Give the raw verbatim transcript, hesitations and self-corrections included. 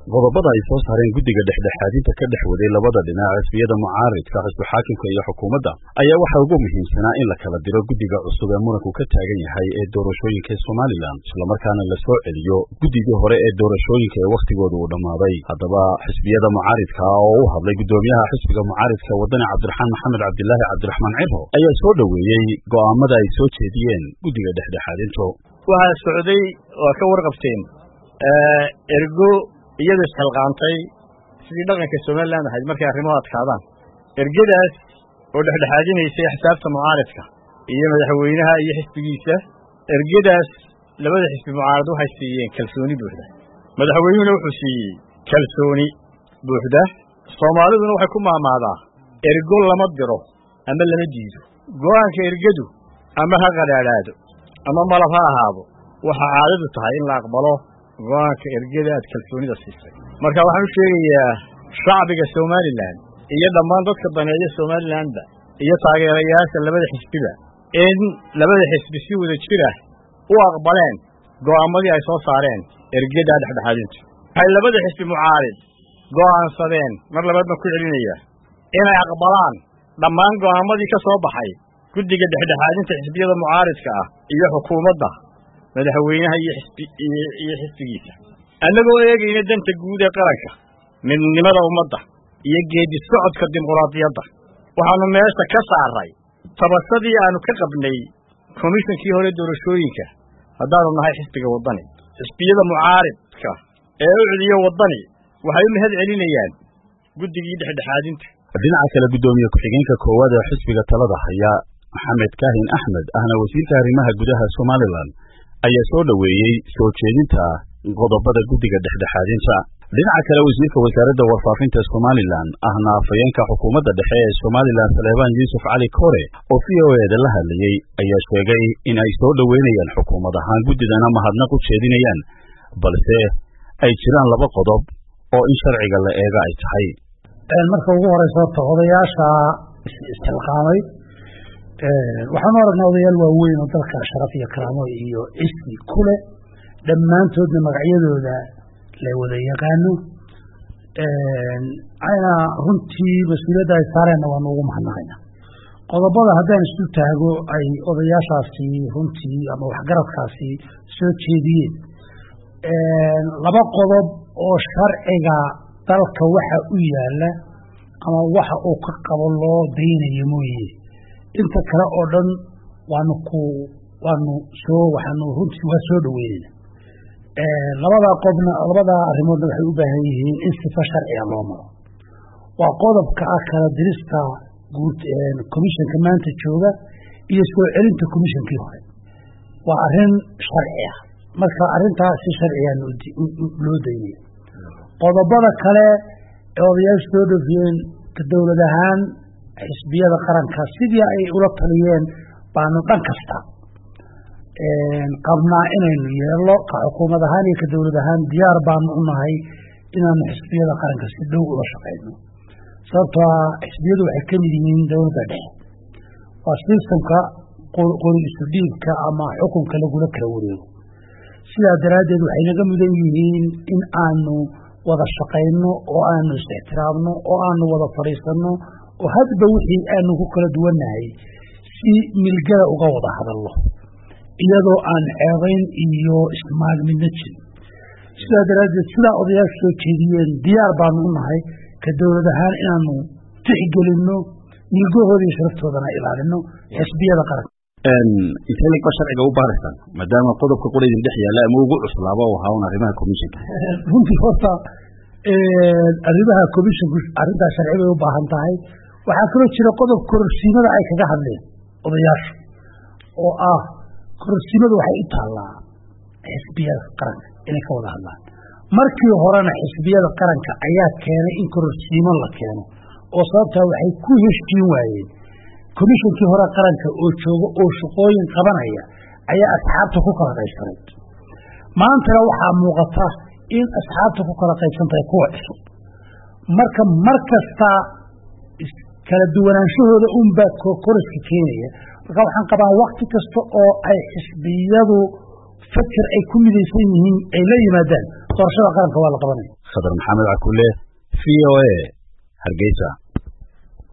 qodobada ay soo saareen guddiga dhexdhexaadinta ka dhex waday labada dhinac xisbiyada mucaaridka xisbi xaakimka iyo xukuumadda ayaa waxa ugu muhiimsanaa in la kala diro guddiga cusub ee muranku ka taagan yahay ee doorashooyinka Soomaaliland isla markaana la soo celiyo guddigii hore ee doorashooyinka ee waqtigoodu uu dhamaaday. haddaba xisbiyada mucaaridka oo u hadlay gudoomiyaha xisbiga mucaaridka wadani Cabdiraxmaan Maxamed Cabdilaahi Cabdiraxmaan Ciro ayaa soo dhaweeyay go'aamada ay soo jeediyeen guddiga dhexdhexaadinta. waxa socday oo ka warqabteen ee ergo iyada xilqaantay sidii dhaqanka Soomaaliland ahayd markay arrimaha adkaadaan ergadaas oo dhexdhexaadinaysay xisaabta mucaaridka iyo madaxweynaha iyo xisbigiisa. ergadaas labada xisbi mucaarid waxay siiyeen kalsooni buuxda, madaxweynuhuna wuxuu siiyey kalsooni buuxda. Soomaaliduna waxay ku maamaadaa ergo lama diro ama lama diido. go'aanka ergadu ama ha qadhaadhaado ama malab ha ahaado waxa caadadu tahay in la aqbalo go'aanka ergada aad kalsoonida siisay. marka waxaan u sheegayaa shacbiga Soomaaliland iyo dhammaan dadka daneeya Soomaaliland iyo taageerayaasha labada xisbiba in labada xisbi si wada jira u aqbaleen go'aamadii ay soo saareen ergada dhexdhexaadinta. waxay labada xisbi mucaarid go'aansadeen mar labaadna ku celinaya inay aqbalaan dhammaan go'aamadii ka soo baxay guddiga dhexdhexaadinta xisbiyada mucaaridka ah iyo xukuumadda, madaxweynaha iyo xisbi iyo xisbigiisa, annagoo eegayna danta guud ee qaranka, midnimada ummadda iyo geedi socodka dimuqraadiyadda. waxaanu meesha ka saaray tabasadii aanu ka qabnay komishankii hore doorashooyinka haddaanu nahay xisbiga wadani. xisbiyada mucaaridka ee u celiyo wadani waxay u mahad celinayaan guddigii dhexdhexaadinta. dhinaca kale gudoomiye ku-xigeenka koowaad ee xisbiga talada haya Maxamed Kaahin Axmed ahna wasiirka arrimaha gudaha Soomaaliland ayaa soo dhaweeyay soo jeedinta qodobada guddiga dhexdhexaadinta. dhinaca kale wasiirka wasaaradda warfaafinta Soomaaliland ahna afayeenka xukuumadda dhexe ee Soomaaliland Saleebaan Yuusuf Cali Kore oo V O A da la hadlayay ayaa sheegay in ay soo dhaweynayaan xukuumad ahaan guddidana mahadnaq u jeedinayaan, balse ay jiraan laba qodob oo in sharciga la eega ay tahay. marka ugu horeysa horta odayaasha istilqaamay waxaan aragnaa odayaal waaweyn oo dalka sharaf iyo karaamo iyo cismi ku leh, dhammaantoodna magacyadooda la wada yaqaano. ayna runtii mas-uuliyadda ay saareenna waanu ugu mahadnaqaynaa. qodobada haddaan isu taago ay odayaashaasi runtii ama waxgaradkaasi soo jeediyeen, laba qodob oo sharciga dalka waxa u yaala ama waxa uu ka qabo loo daynayo mooye inta kale oo dhan waanu ku waanu soo waxaanu runtii waa soo dhaweynayna. labada qodobna labada arrimoodna waxay u baahan yihiin in sifa sharciga loo maro. waa qodobka ah kala dirista guud komishanka maanta jooga iyo soo celinta komishankii hore. waa arrin sharci ah, marka arrintaas si sharciga loo daynaya. qodobada kale ee odayaashu soo dhafiyeen dowlad ahaan xisbiyada qaranka sidii ay ula taliyeen baanu dhan kasta qabnaa inaynu yeelo ka xukuumad ahaan iyo ka dowlad ahaan diyaar baanu u nahay inaanu xisbiyada qaranka si dhow ula shaqayno. sababtoo ah xisbiyadu waxay ka mid yihiin dowladda dhexe, waa sistamka qori isu dhiibka ama xukunka lagula kala wareego. sidaa daraaddeed waxay naga mudan yihiin in aanu wada shaqayno oo aanu is-ixtiraamno oo aanu wada fadhiisanno oo hadba wixii aanu ku kala duwannahay si milgada uga wada hadallo iyadoo aan ceebayn iyo ismaagmidna jirin. sidaa daraaddeed sidaa odayaashu soo jeediyeen diyaar baanu u nahay ka dowlad ahaan inaanu tixgelinno milgahooda iyo sharaftoodana ilaalino xisbiyada qaranka. intee lig ba sharciga u baaraysaan maadaama qodobka quraydin dhex yaalla ama ugu cuslaaba u ahaa un arrimaha komishanka? runtii horta arrimaha komishanku arrintaa sharci bay u baahan tahay. waxaa kaloo jira qodob kororsiimada ay kaga hadleen odayaashu oo ah kororsiimadu waxay u taallaa xisbiyada qaranka inay ka wada hadlaan. markii horena xisbiyada qaranka ayaa keenay in kororsiimo la keeno oo sababtaa waxay ku heshiin waayeen komishankii hore qaranka oo jooga oo shaqooyin qabanaya ayaa asxaabta ku kala qaybsanayd. maantana waxaa muuqata in asxaabta ku kala qaybsan tahay kuwa cusub. marka mar kasta kala duwanaanshahooda unbaa koriska keenaya. marka waxaan qabaa wakti kasta oo ay xisbiyadu fakir ay ku midaysan yihiin ay la yimaadaan doorashada qaranka waa la qabanaya. khadar maxamed cakule v o a hargeysa.